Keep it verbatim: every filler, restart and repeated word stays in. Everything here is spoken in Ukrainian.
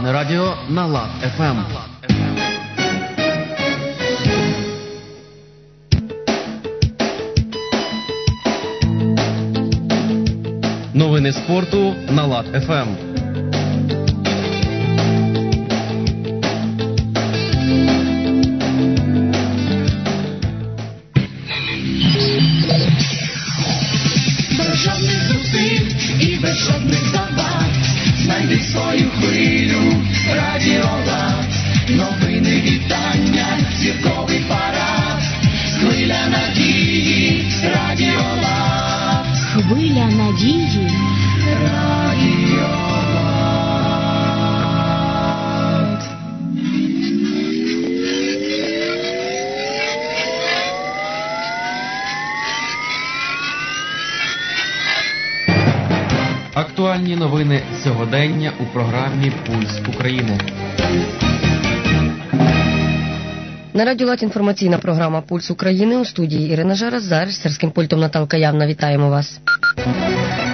Державне радіо на Лад еф ем. Новини спорту на Лад еф ем. Без жодних зусиль і без жодних завад знайди свою хвилю, Радіо Лад. Новини, вітання, зірковий парад, хвиля надії, Радіо Лад. Хвиля надії, Радіо Лад. Актуальні новини сьогодення у програмі «Пульс України». На Радіо Лад інформаційна програма «Пульс України», у студії Ірина Жара, за режисерським пультом Наталка Явна. Вітаємо вас.